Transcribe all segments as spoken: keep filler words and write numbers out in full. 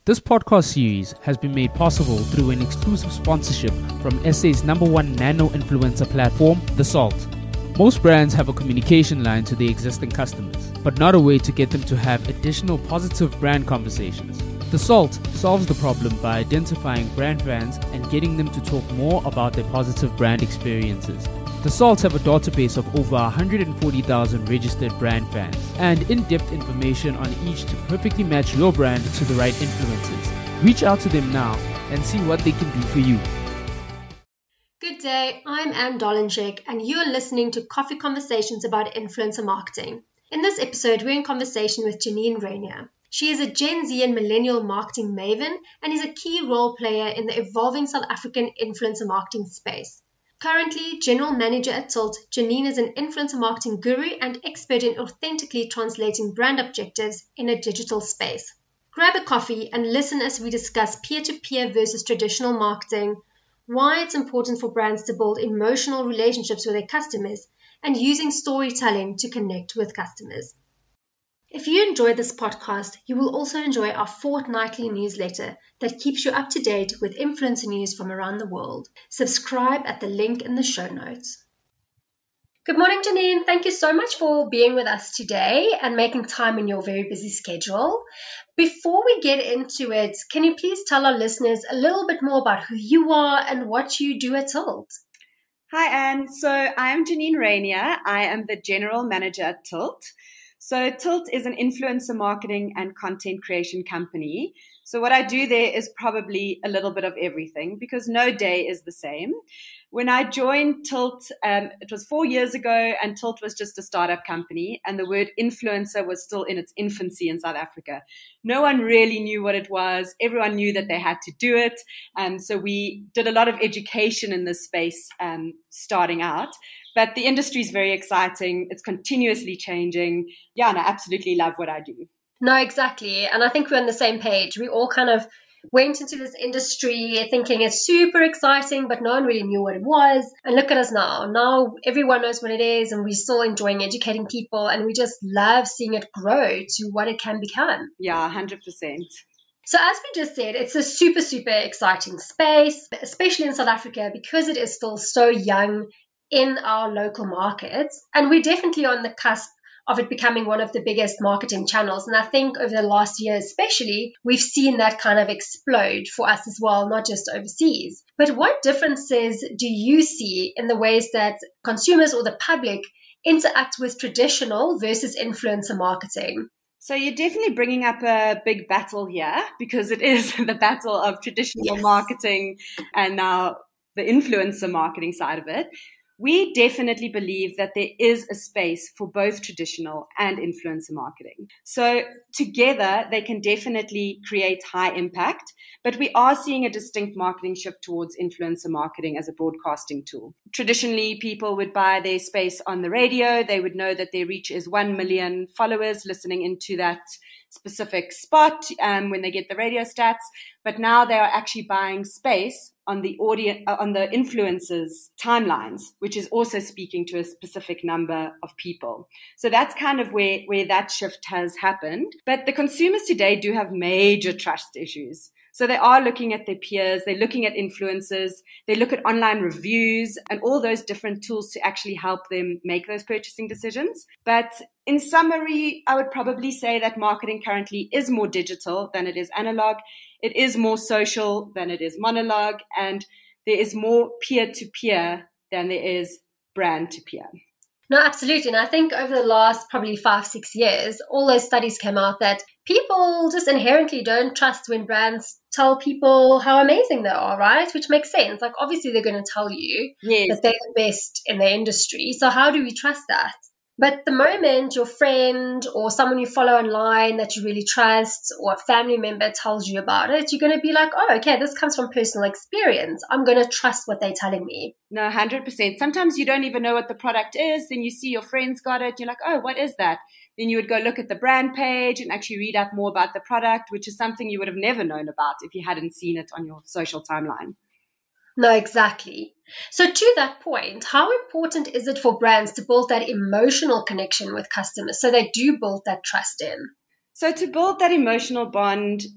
This podcast series has been made possible through an exclusive sponsorship from S A's number one nano influencer platform, The Salt. Most brands have a communication line to their existing customers, but not a way to get them to have additional positive brand conversations. The Salt solves the problem by identifying brand fans and getting them to talk more about their positive brand experiences. The Salt have a database of over one hundred forty thousand registered brand fans and in-depth information on each to perfectly match your brand to the right influencers. Reach out to them now and see what they can do for you. Good day, I'm Anne Dolenchek and you're listening to Coffee Conversations about Influencer Marketing. In this episode, we're in conversation with Janine Rainier. She is a Gen Z and millennial marketing maven and is a key role player in the evolving South African influencer marketing space. Currently, General Manager at Tilt, Janine is an influencer marketing guru and expert in authentically translating brand objectives in a digital space. Grab a coffee and listen as we discuss peer-to-peer versus traditional marketing, why it's important for brands to build emotional relationships with their customers, and using storytelling to connect with customers. If you enjoy this podcast, you will also enjoy our fortnightly newsletter that keeps you up to date with influencer news from around the world. Subscribe at the link in the show notes. Good morning, Janine. Thank you so much for being with us today and making time in your very busy schedule. Before we get into it, can you please tell our listeners a little bit more about who you are and what you do at Tilt? Hi, Anne. So I am Janine Rainier. I am the General Manager at Tilt. So Tilt is an influencer marketing and content creation company. So what I do there is probably a little bit of everything because no day is the same. When I joined Tilt, um, it was four years ago and Tilt was just a startup company and the word influencer was still in its infancy in South Africa. No one really knew what it was. Everyone knew that they had to do it. And so we did a lot of education in this space um, starting out. But the industry is very exciting. It's continuously changing. Yeah, and I absolutely love what I do. No, exactly. And I think we're on the same page. We all kind of went into this industry thinking it's super exciting, but no one really knew what it was. And look at us now. Now everyone knows what it is, and we're still enjoying educating people, and we just love seeing it grow to what it can become. Yeah, one hundred percent. So as we just said, it's a super, super exciting space, especially in South Africa, because it is still so young in our local markets. And we're definitely on the cusp of it becoming one of the biggest marketing channels. And I think over the last year especially, we've seen that kind of explode for us as well, not just overseas. But what differences do you see in the ways that consumers or the public interact with traditional versus influencer marketing? So you're definitely bringing up a big battle here because it is the battle of traditional Yes. marketing and now the influencer marketing side of it. We definitely believe that there is a space for both traditional and influencer marketing. So together, they can definitely create high impact, but we are seeing a distinct marketing shift towards influencer marketing as a broadcasting tool. Traditionally, people would buy their space on the radio. They would know that their reach is one million followers listening into that specific spot um, when they get the radio stats. But now they are actually buying space on the audience, uh, on the influencers' timelines, which is also speaking to a specific number of people. So that's kind of where, where that shift has happened. But the consumers today do have major trust issues. So they are looking at their peers, they're looking at influencers, they look at online reviews and all those different tools to actually help them make those purchasing decisions. But in summary, I would probably say that marketing currently is more digital than it is analog. It is more social than it is monologue, and there is more peer-to-peer than there is brand-to-peer. No, absolutely. And I think over the last probably five, six years, all those studies came out that people just inherently don't trust when brands tell people how amazing they are, right? Which makes sense. Like, obviously, they're going to tell you Yes. that they're the best in their industry. So how do we trust that? But the moment your friend or someone you follow online that you really trust or a family member tells you about it, you're going to be like, oh, okay, this comes from personal experience. I'm going to trust what they're telling me. No, one hundred percent. Sometimes you don't even know what the product is. Then you see your friends got it. You're like, oh, what is that? Then you would go look at the brand page and actually read up more about the product, which is something you would have never known about if you hadn't seen it on your social timeline. No, exactly. So to that point, how important is it for brands to build that emotional connection with customers so they do build that trust in? So to build that emotional bond,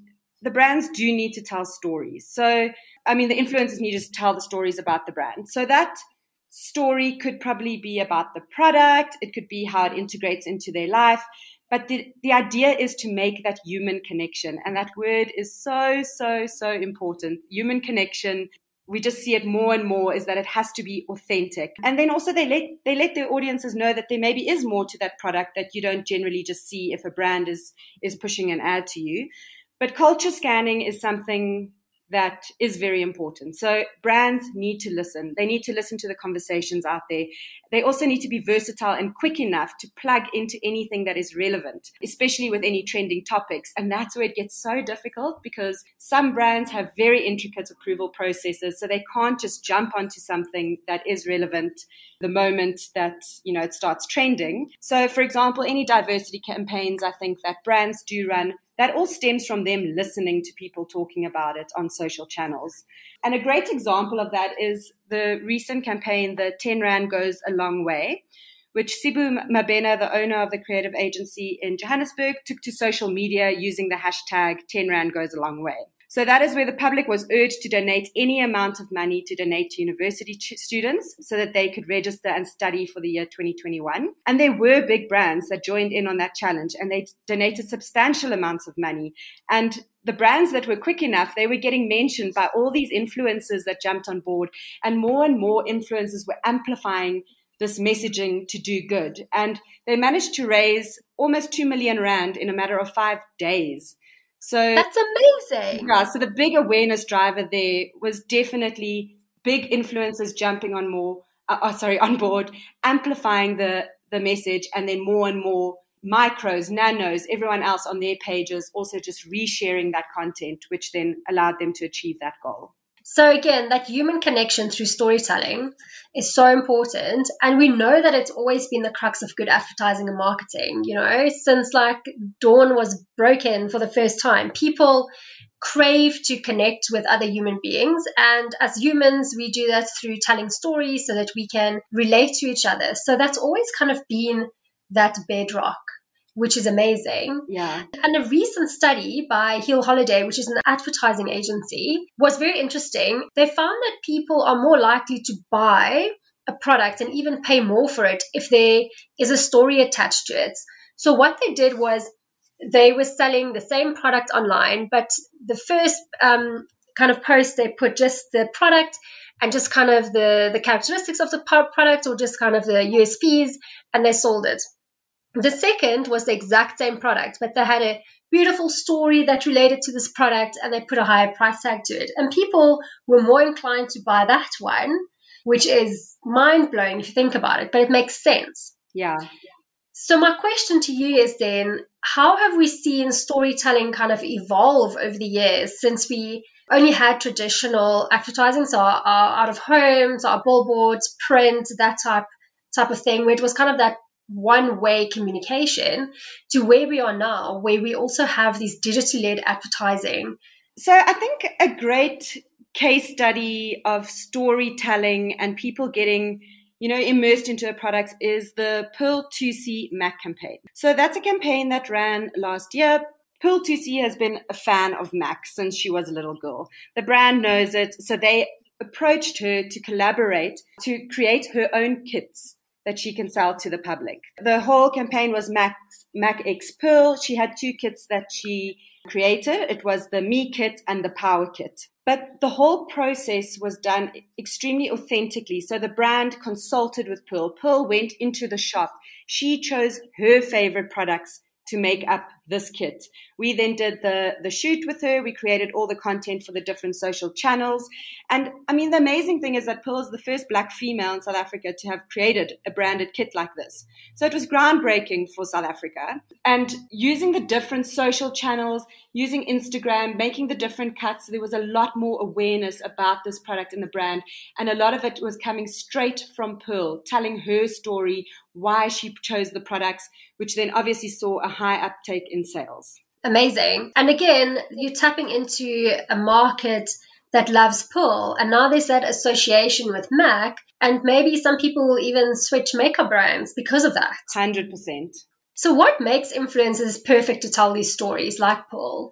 the brands do need to tell stories. So, I mean, the influencers need to tell the stories about the brand. So that story could probably be about the product. It could be how it integrates into their life. But the, the idea is to make that human connection. And that word is so, so, so important. Human connection. We just see it more and more, is that it has to be authentic. And then also they let they let their audiences know that there maybe is more to that product that you don't generally just see if a brand is is pushing an ad to you. But culture scanning is something that is very important. So brands need to listen. They need to listen to the conversations out there. They also need to be versatile and quick enough to plug into anything that is relevant, especially with any trending topics. And that's where it gets so difficult, because some brands have very intricate approval processes, so they can't just jump onto something that is relevant the moment that, you know, it starts trending. So, for example, any diversity campaigns, I think that brands do run, that all stems from them listening to people talking about it on social channels. And a great example of that is the recent campaign, the ten Rand Goes a Long Way, which Sibu Mabena, the owner of the creative agency in Johannesburg, took to social media using the hashtag ten Rand Goes a Long Way. So that is where the public was urged to donate any amount of money to donate to university ch- students so that they could register and study for the year twenty twenty-one. And there were big brands that joined in on that challenge, and they donated substantial amounts of money. And the brands that were quick enough, they were getting mentioned by all these influencers that jumped on board, and more and more influencers were amplifying this messaging to do good. And they managed to raise almost two million rand in a matter of five days. So that's amazing. Yeah, so the big awareness driver there was definitely big influencers jumping on more, uh, oh, sorry, on board, amplifying the, the message, and then more and more micros, nanos, everyone else on their pages also just resharing that content, which then allowed them to achieve that goal. So again, that human connection through storytelling is so important. And we know that it's always been the crux of good advertising and marketing, you know, since like dawn was broken for the first time. People crave to connect with other human beings. And as humans, we do that through telling stories so that we can relate to each other. So that's always kind of been that bedrock, which is amazing. Yeah. And a recent study by Hill Holiday, which is an advertising agency, was very interesting. They found that people are more likely to buy a product and even pay more for it if there is a story attached to it. So what they did was they were selling the same product online, but the first um, kind of post, they put just the product and just kind of the, the characteristics of the product, or just kind of the U S Ps, and they sold it. The second was the exact same product, but they had a beautiful story that related to this product, and they put a higher price tag to it. And people were more inclined to buy that one, which is mind-blowing if you think about it, but it makes sense. Yeah. So my question to you is then, how have we seen storytelling kind of evolve over the years since we only had traditional advertising, so our, our out of homes, our billboards, print, that type type of thing, where it was kind of that one-way communication, to where we are now, where we also have these digitally led advertising. So I think a great case study of storytelling and people getting, you know, immersed into a product is the Pearl Thusi MAC campaign. So that's a campaign that ran last year. Pearl Thusi has been a fan of MAC since she was a little girl. The brand knows it, so they approached her to collaborate to create her own kits that she can sell to the public. The whole campaign was Mac, Mac X Pearl. She had two kits that she created. It was the Me kit and the Power kit. But the whole process was done extremely authentically. So the brand consulted with Pearl. Pearl went into the shop. She chose her favorite products to make up this kit. We then did the, the shoot with her. We created all the content for the different social channels. And I mean, the amazing thing is that Pearl is the first Black female in South Africa to have created a branded kit like this. So it was groundbreaking for South Africa. And using the different social channels, using Instagram, making the different cuts, there was a lot more awareness about this product and the brand. And a lot of it was coming straight from Pearl, telling her story, why she chose the products, which then obviously saw a high uptake in sales. Amazing. And again, you're tapping into a market that loves Pearl, and now there's that association with MAC, and maybe some people will even switch makeup brands because of that. one hundred percent. So what makes influencers perfect to tell these stories like Pearl?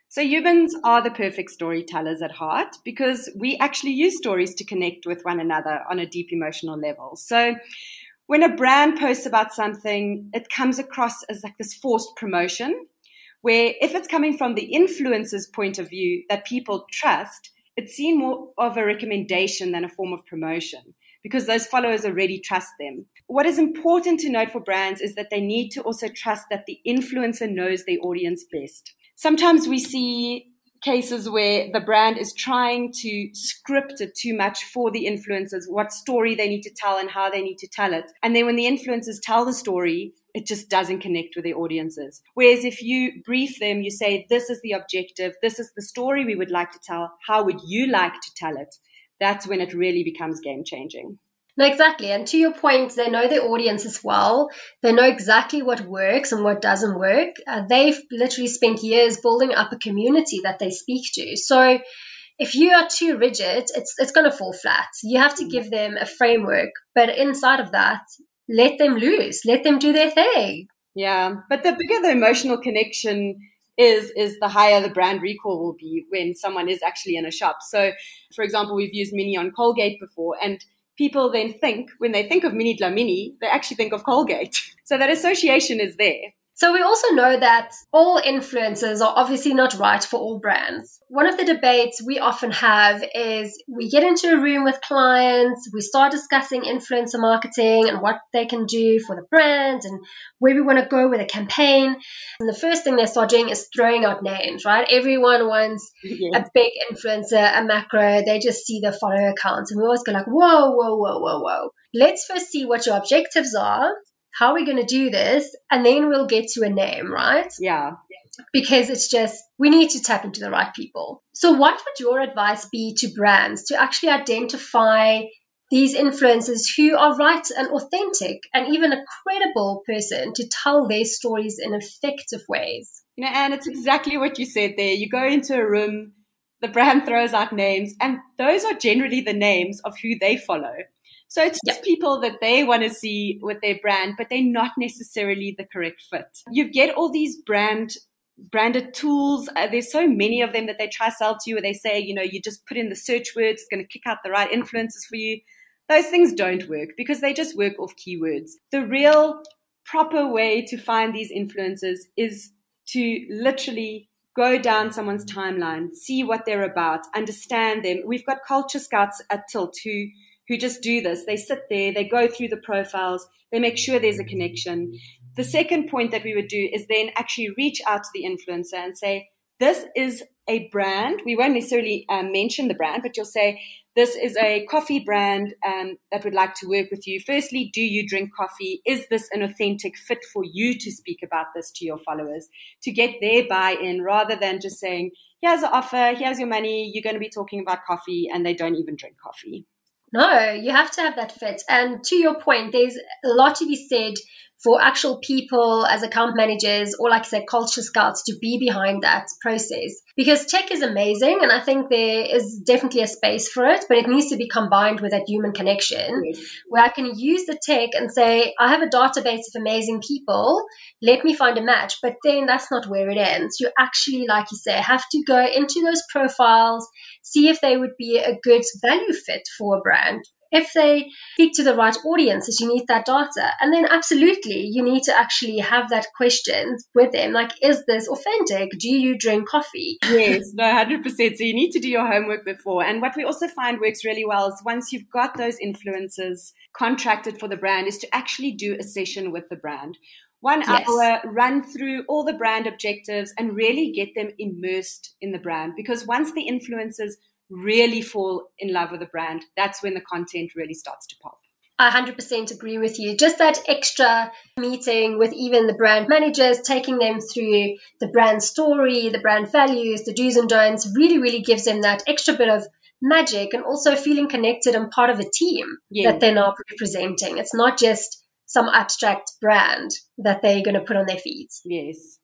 So humans are the perfect storytellers at heart because we actually use stories to connect with one another on a deep emotional level. So when a brand posts about something, it comes across as like this forced promotion, where if it's coming from the influencer's point of view that people trust, it's seen more of a recommendation than a form of promotion because those followers already trust them. What is important to note for brands is that they need to also trust that the influencer knows their audience best. Sometimes we see cases where the brand is trying to script it too much for the influencers, what story they need to tell and how they need to tell it. And then when the influencers tell the story, it just doesn't connect with their audiences. Whereas if you brief them, you say, this is the objective, this is the story we would like to tell, how would you like to tell it? That's when it really becomes game-changing. No, exactly. And to your point, they know their audience as well. They know exactly what works and what doesn't work. Uh, they've literally spent years building up a community that they speak to. So if you are too rigid, it's it's going to fall flat. You have to give them a framework. But inside of that, let them loose. Let them do their thing. Yeah. But the bigger the emotional connection is, is the higher the brand recall will be when someone is actually in a shop. So, for example, we've used Mini on Colgate before, and people then think, when they think of Mini Dlamini, they actually think of Colgate. So that association is there. So we also know that all influencers are obviously not right for all brands. One of the debates we often have is we get into a room with clients, we start discussing influencer marketing and what they can do for the brand and where we want to go with a campaign. And the first thing they start doing is throwing out names, right? Everyone wants yes. a big influencer, a macro. They just see the follower accounts. And we always go like, whoa, whoa, whoa, whoa, whoa. Let's first see what your objectives are. How are we going to do this? And then we'll get to a name, right? Yeah. Because it's just, we need to tap into the right people. So what would your advice be to brands to actually identify these influencers who are right and authentic and even a credible person to tell their stories in effective ways? You know, and it's exactly what you said there. You go into a room, the brand throws out names, and those are generally the names of who they follow. So it's just yep. people that they want to see with their brand, but they're not necessarily the correct fit. You get all these brand branded tools. Uh, there's so many of them that they try to sell to you where they say, you know, you just put in the search words, it's going to kick out the right influencers for you. Those things don't work because they just work off keywords. The real proper way to find these influencers is to literally go down someone's timeline, see what they're about, understand them. We've got culture scouts at Tilt who who just do this. They sit there, they go through the profiles, they make sure there's a connection. The second point that we would do is then actually reach out to the influencer and say, this is a brand. We won't necessarily um, mention the brand, but you'll say, this is a coffee brand um, that would like to work with you. Firstly, do you drink coffee? Is this an authentic fit for you to speak about this to your followers, to get their buy-in rather than just saying, here's an offer, here's your money, you're going to be talking about coffee, and they don't even drink coffee. No, you have to have that fit. And to your point, there's a lot to be said for actual people as account managers or, like I said, culture scouts to be behind that process. Because tech is amazing, and I think there is definitely a space for it, but it needs to be combined with that human connection, yes. where I can use the tech and say, I have a database of amazing people, let me find a match. But then that's not where it ends. You actually, like you say, have to go into those profiles, see if they would be a good value fit for a brand. If they speak to the right audiences, you need that data. And then absolutely, you need to actually have that question with them. Like, is this authentic? Do you drink coffee? Yes, no, one hundred percent. So you need to do your homework before. And what we also find works really well is once you've got those influencers contracted for the brand is to actually do a session with the brand. One yes. hour, run through all the brand objectives and really get them immersed in the brand. Because once the influencers really fall in love with the brand, that's when the content really starts to pop. I one hundred percent agree with you. Just that extra meeting with even the brand managers, taking them through the brand story, the brand values, the do's and don'ts, really, really gives them that extra bit of magic and also feeling connected and part of a team yeah. that they're now representing. It's not just some abstract brand that they're going to put on their feeds. Yes.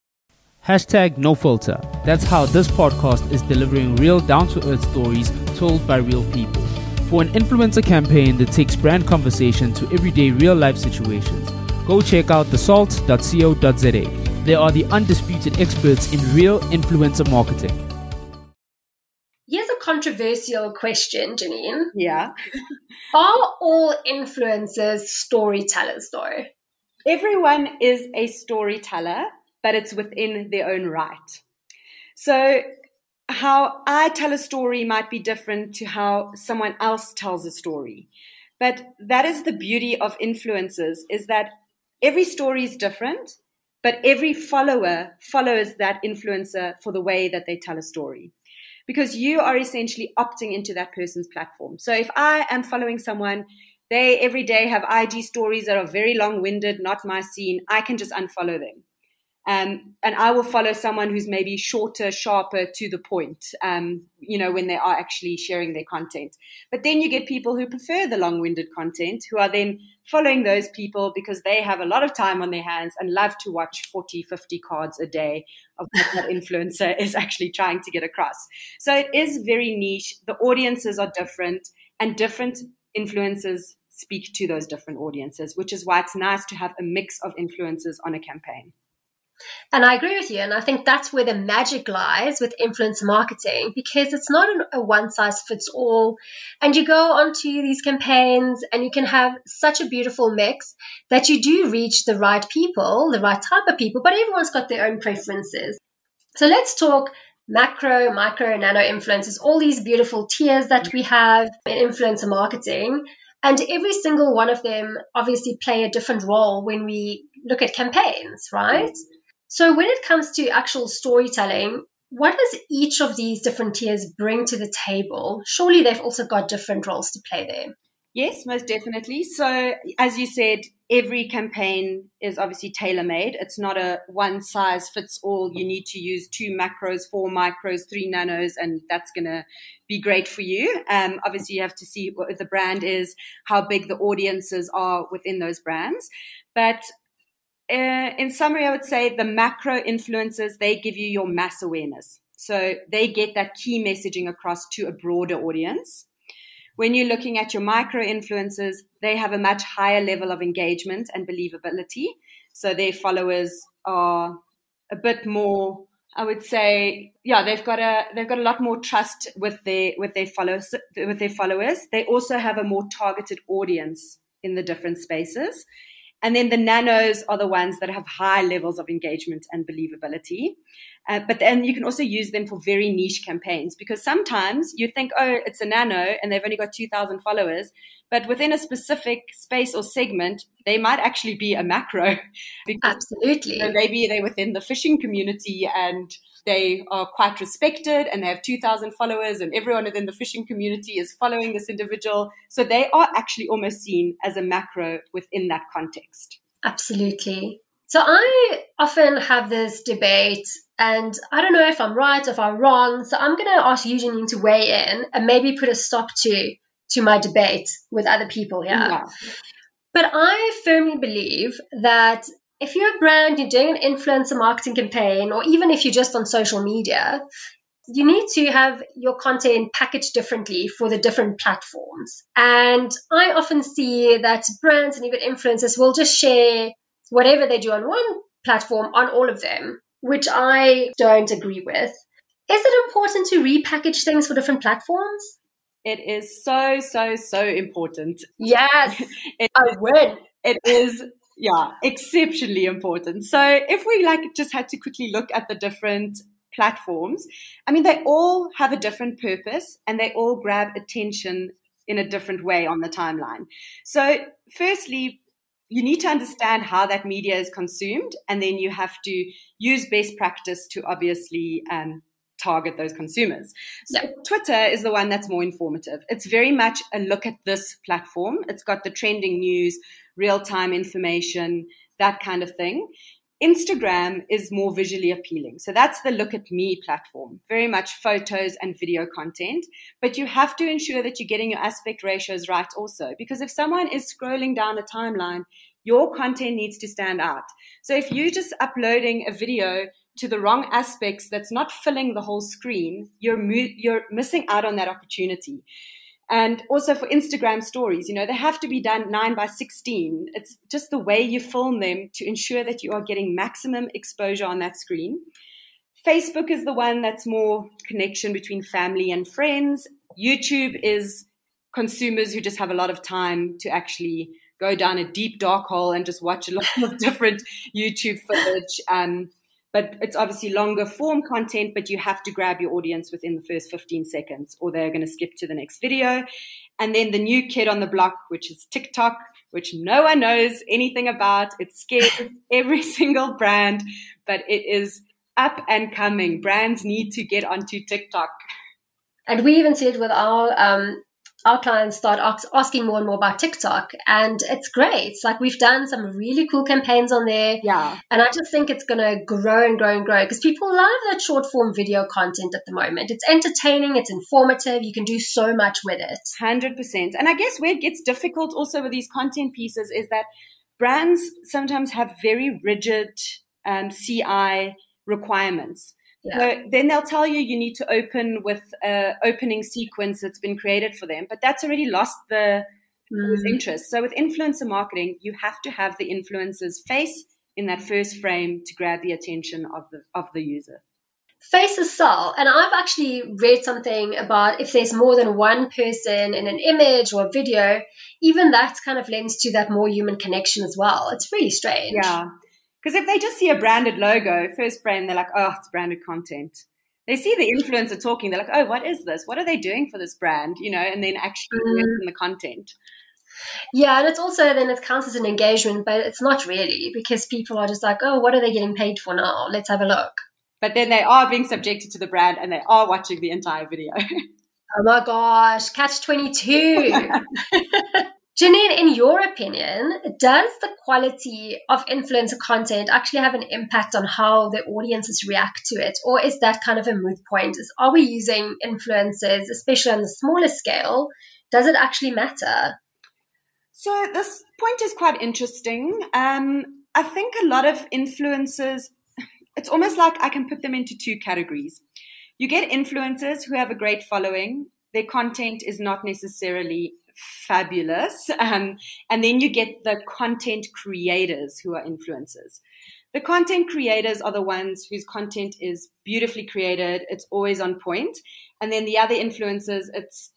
Hashtag no filter. That's how this podcast is delivering real down-to-earth stories told by real people. For an influencer campaign that takes brand conversation to everyday real-life situations, go check out the salt dot co dot za. They are the undisputed experts in real influencer marketing. Here's a controversial question, Janine. Yeah. Are all influencers storytellers, though? Everyone is a storyteller, but it's within their own right. So how I tell a story might be different to how someone else tells a story. But that is the beauty of influencers, is that every story is different, but every follower follows that influencer for the way that they tell a story. Because you are essentially opting into that person's platform. So if I am following someone, they every day have I G stories that are very long-winded, not my scene, I can just unfollow them. Um, and I will follow someone who's maybe shorter, sharper, to the point, um, you know, when they are actually sharing their content. But then you get people who prefer the long-winded content, who are then following those people because they have a lot of time on their hands and love to watch forty, fifty cards a day of what that influencer is actually trying to get across. So it is very niche. The audiences are different, and different influencers speak to those different audiences, which is why it's nice to have a mix of influencers on a campaign. And I agree with you. And I think that's where the magic lies with influencer marketing, because it's not a one size fits all. And you go onto these campaigns and you can have such a beautiful mix that you do reach the right people, the right type of people, but everyone's got their own preferences. So let's talk macro, micro, nano influencers, all these beautiful tiers that we have in influencer marketing. And every single one of them obviously play a different role when we look at campaigns, right? So when it comes to actual storytelling, what does each of these different tiers bring to the table? Surely they've also got different roles to play there. Yes, most definitely. So as you said, every campaign is obviously tailor-made. It's not a one-size-fits-all. You need to use two macros, four micros, three nanos, and that's going to be great for you. Um, obviously, you have to see what the brand is, how big the audiences are within those brands. But Uh, in summary, I would say the macro influencers, they give you your mass awareness. So they get that key messaging across to a broader audience. When you're looking at your micro influencers, they have a much higher level of engagement and believability. So their followers are a bit more, I would say, yeah, they've got a they've got a lot more trust with their with their followers with their followers. They also have a more targeted audience in the different spaces. And then the nanos are the ones that have high levels of engagement and believability. Uh, but then you can also use them for very niche campaigns, because sometimes you think, oh, it's a nano and they've only got two thousand followers. But within a specific space or segment, they might actually be a macro. Because, Absolutely. You know, maybe they're within the fishing community and they are quite respected and they have two thousand followers and everyone within the fishing community is following this individual. So they are actually almost seen as a macro within that context. Absolutely. So I often have this debate, and I don't know if I'm right or if I'm wrong. So I'm going to ask you, Janine, to weigh in and maybe put a stop to, to my debate with other people here. Yeah. But I firmly believe that if you're a brand, you're doing an influencer marketing campaign, or even if you're just on social media, you need to have your content packaged differently for the different platforms. And I often see that brands and even influencers will just share whatever they do on one platform on all of them, which I don't agree with. Is it important to repackage things for different platforms? It is so, so, so important. Yes, it, I win. It is, yeah, exceptionally important. So if we like just had to quickly look at the different platforms, I mean, they all have a different purpose and they all grab attention in a different way on the timeline. So firstly, you need to understand how that media is consumed, and then you have to use best practice to obviously um, target those consumers. So yeah. Twitter is the one that's more informative. It's very much a look at this platform. It's got the trending news, real-time information, that kind of thing. Instagram is more visually appealing. So that's the look at me platform, very much photos and video content. But you have to ensure that you're getting your aspect ratios right also, because if someone is scrolling down a timeline, your content needs to stand out. So if you're just uploading a video to the wrong aspects that's not filling the whole screen, you're mo- you're missing out on that opportunity. And also for Instagram stories, you know, they have to be done nine by sixteen. It's just the way you film them to ensure that you are getting maximum exposure on that screen. Facebook is the one that's more connection between family and friends. YouTube is consumers who just have a lot of time to actually go down a deep dark hole and just watch a lot of different YouTube footage. Um, but it's obviously longer form content, but you have to grab your audience within the first fifteen seconds or they're going to skip to the next video. And then the new kid on the block, which is TikTok, which no one knows anything about. It scares every single brand, but it is up and coming. Brands need to get onto TikTok. And we even see it with our um, our clients start ask, asking more and more about TikTok, and it's great. It's like we've done some really cool campaigns on there. Yeah. And I just think it's going to grow and grow and grow because people love that short form video content at the moment. It's entertaining, it's informative, you can do so much with it. one hundred percent. And I guess where it gets difficult also with these content pieces is that brands sometimes have very rigid um, C I requirements. Yeah. So then they'll tell you you need to open with an opening sequence that's been created for them, but that's already lost the mm. interest. So with influencer marketing, you have to have the influencer's face in that first frame to grab the attention of the of the user. Faces sell. And I've actually read something about if there's more than one person in an image or a video, even that kind of lends to that more human connection as well. It's really strange. Yeah. Because if they just see a branded logo, first frame, they're like, oh, it's branded content. They see the influencer talking, they're like, oh, what is this? What are they doing for this brand? You know, and then actually mm. in the content. Yeah, and it's also then it counts as an engagement, but it's not really because people are just like, oh, what are they getting paid for now? Let's have a look. But then they are being subjected to the brand and they are watching the entire video. Oh my gosh, catch twenty-two. Janine, in your opinion, does the quality of influencer content actually have an impact on how the audiences react to it? Or is that kind of a moot point? Is, are we using influencers, especially on the smaller scale? Does it actually matter? So this point is quite interesting. Um, I think a lot of influencers, it's almost like I can put them into two categories. You get influencers who have a great following. Their content is not necessarily fabulous. Um, and then you get the content creators who are influencers. The content creators are the ones whose content is beautifully created. It's always on point. And then the other influencers, it's,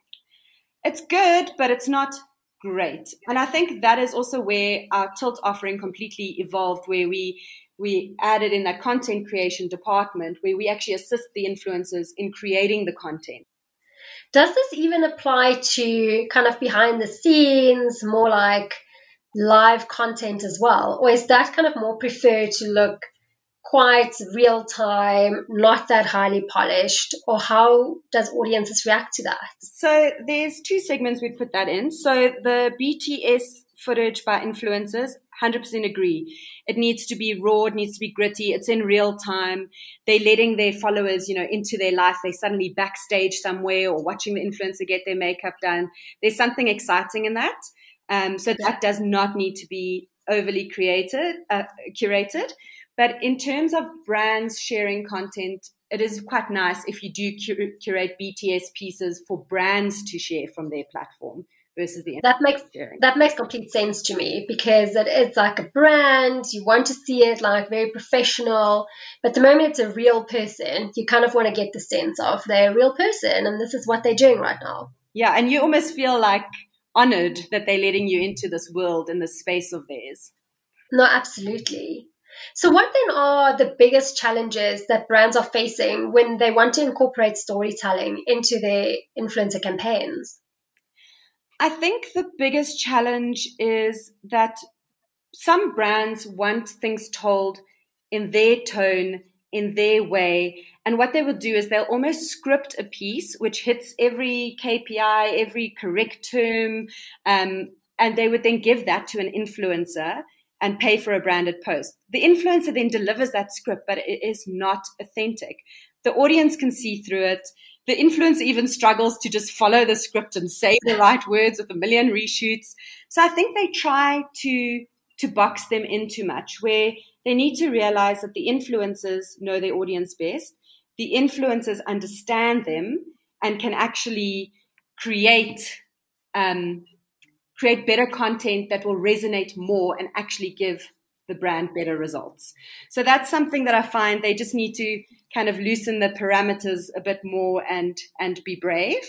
it's good, but it's not great. And I think that is also where our Tilt offering completely evolved, where we, we added in that content creation department, where we actually assist the influencers in creating the content. Does this even apply to kind of behind the scenes, more like live content as well? Or is that kind of more preferred to look quite real time, not that highly polished? Or how does audiences react to that? So there's two segments we'd put that in. So the B T S footage by influencers, one hundred percent agree. It needs to be raw, it needs to be gritty, it's in real time. They're letting their followers, you know, into their life. They're suddenly backstage somewhere or watching the influencer get their makeup done. There's something exciting in that. Um, so that does not need to be overly created, uh, curated. But in terms of brands sharing content, it is quite nice if you do cur- curate B T S pieces for brands to share from their platform. Versus the that makes sharing. That makes complete sense to me because it is like a brand. You want to see it like very professional, but the moment it's a real person, you kind of want to get the sense of they're a real person and this is what they're doing right now. Yeah, and you almost feel like honored that they're letting you into this world and this space of theirs. No, absolutely. So what then are the biggest challenges that brands are facing when they want to incorporate storytelling into their influencer campaigns? I think the biggest challenge is that some brands want things told in their tone, in their way. And what they will do is they'll almost script a piece which hits every K P I, every correct term, um, and they would then give that to an influencer and pay for a branded post. The influencer then delivers that script, but it is not authentic. The audience can see through it. The influencer even struggles to just follow the script and say the right words with a million reshoots. So I think they try to, to box them in too much, where they need to realize that the influencers know their audience best. The influencers understand them and can actually create um, create better content that will resonate more and actually give the brand better results. So that's something that I find they just need to kind of loosen the parameters a bit more and and be brave.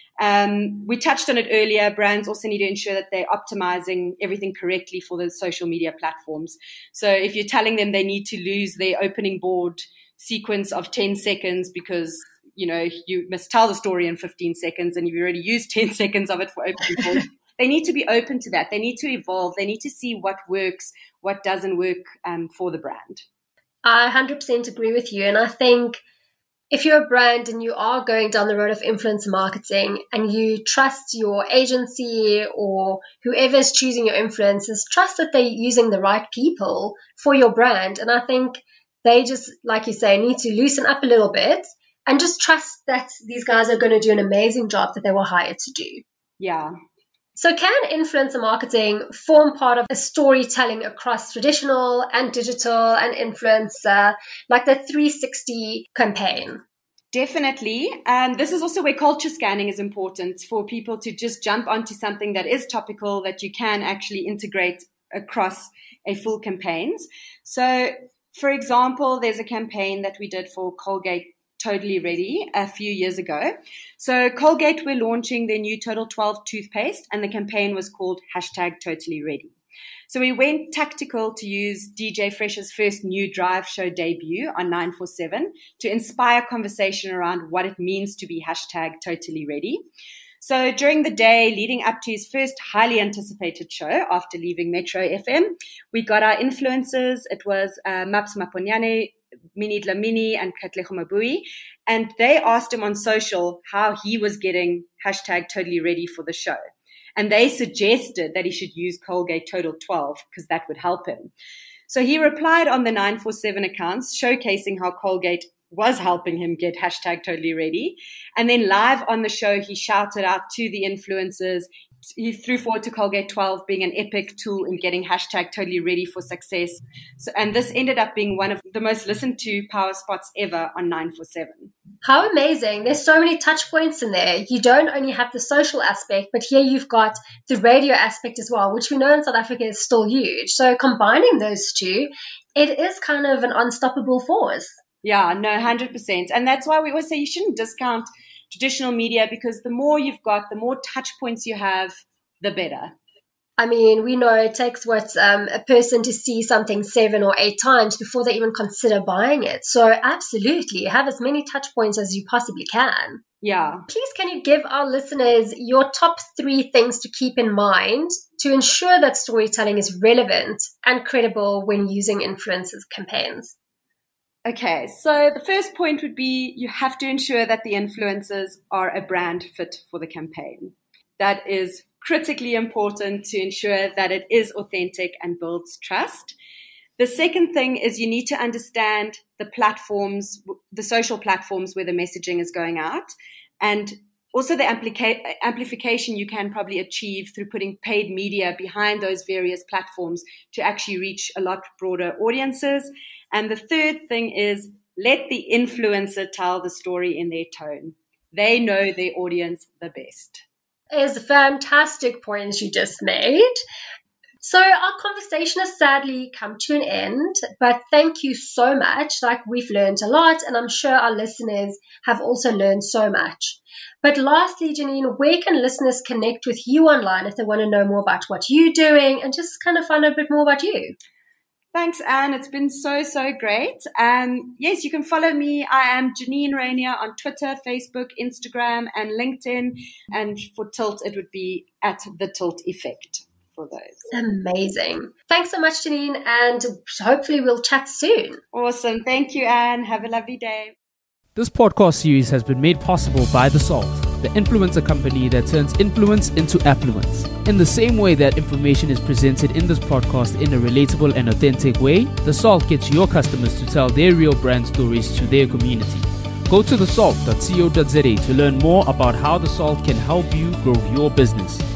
Um, we touched on it earlier. Brands also need to ensure that they're optimizing everything correctly for the social media platforms. So if you're telling them they need to lose their opening board sequence of ten seconds because, you know, you must tell the story in fifteen seconds and you've already used ten seconds of it for opening board, they need to be open to that. They need to evolve. They need to see what works, what doesn't work um, for the brand. I one hundred percent agree with you. And I think if you're a brand and you are going down the road of influencer marketing and you trust your agency or whoever is choosing your influencers, trust that they're using the right people for your brand. And I think they just, like you say, need to loosen up a little bit and just trust that these guys are going to do an amazing job that they were hired to do. Yeah. So can influencer marketing form part of a storytelling across traditional and digital and influencer, like the three sixty campaign? Definitely. And this is also where culture scanning is important for people to just jump onto something that is topical that you can actually integrate across a full campaigns. So, for example, there's a campaign that we did for Colgate Totally Ready a few years ago. So Colgate were launching their new Total twelve toothpaste and the campaign was called hashtag Totally Ready. So we went tactical to use D J Fresh's first new drive show debut on nine forty-seven to inspire conversation around what it means to be hashtag Totally Ready. So during the day leading up to his first highly anticipated show after leaving Metro F M, we got our influencers. It was uh, Maps Maponyane, Minnie Dlamini and Katlego Mabui, and they asked him on social how he was getting hashtag Totally Ready for the show. And they suggested that he should use Colgate Total twelve because that would help him. So he replied on the nine forty-seven accounts, showcasing how Colgate was helping him get hashtag Totally Ready. And then live on the show, he shouted out to the influencers. He threw forward to Colgate twelve being an epic tool in getting hashtag Totally Ready for success. So, and this ended up being one of the most listened to power spots ever on nine forty-seven. How amazing. There's so many touch points in there. You don't only have the social aspect, but here you've got the radio aspect as well, which we know in South Africa is still huge. So combining those two, it is kind of an unstoppable force. Yeah, no, one hundred percent. And that's why we always say you shouldn't discount traditional media because the more you've got, the more touch points you have, the better. I mean, we know it takes what um, a person to see something seven or eight times before they even consider buying it. So absolutely, have as many touch points as you possibly can. Yeah. Please, can you give our listeners your top three things to keep in mind to ensure that storytelling is relevant and credible when using influencers campaigns? Okay, so the first point would be you have to ensure that the influencers are a brand fit for the campaign. That is critically important to ensure that it is authentic and builds trust. The second thing is you need to understand the platforms, the social platforms where the messaging is going out, and also the amplica- amplification you can probably achieve through putting paid media behind those various platforms to actually reach a lot broader audiences. And the third thing is let the influencer tell the story in their tone. They know their audience the best. It's fantastic points you just made. So our conversation has sadly come to an end, but thank you so much. Like, we've learned a lot, and I'm sure our listeners have also learned so much. But lastly, Janine, where can listeners connect with you online if they want to know more about what you're doing and just kind of find out a bit more about you? Thanks, Anne. It's been so, so great. Um, yes, you can follow me. I am Janine Rainier on Twitter, Facebook, Instagram, and LinkedIn. And for Tilt, it would be at The Tilt Effect for those. Amazing. Thanks so much, Janine, and hopefully we'll chat soon. Awesome. Thank you, Anne. Have a lovely day. This podcast series has been made possible by The Salt, the influencer company that turns influence into affluence. In the same way that information is presented in this podcast in a relatable and authentic way, The Salt gets your customers to tell their real brand stories to their community. Go to the salt dot co dot za to learn more about how The Salt can help you grow your business.